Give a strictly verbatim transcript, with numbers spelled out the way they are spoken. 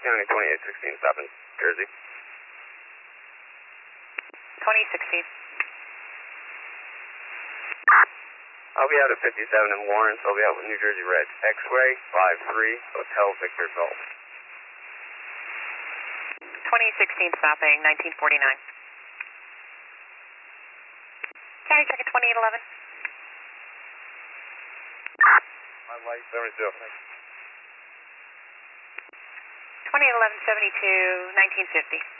County twenty-eight sixteen, stopping Jersey. twenty sixteen. I'll be out at fifty-seven in Warren, so I'll be out with New Jersey Red. X-ray, five three, Hotel Victor Golf. twenty sixteen, stopping nineteen forty-nine. County check at twenty-eight eleven. My light, seventy-two. twenty-eight eleven seventy-two, nineteen fifty.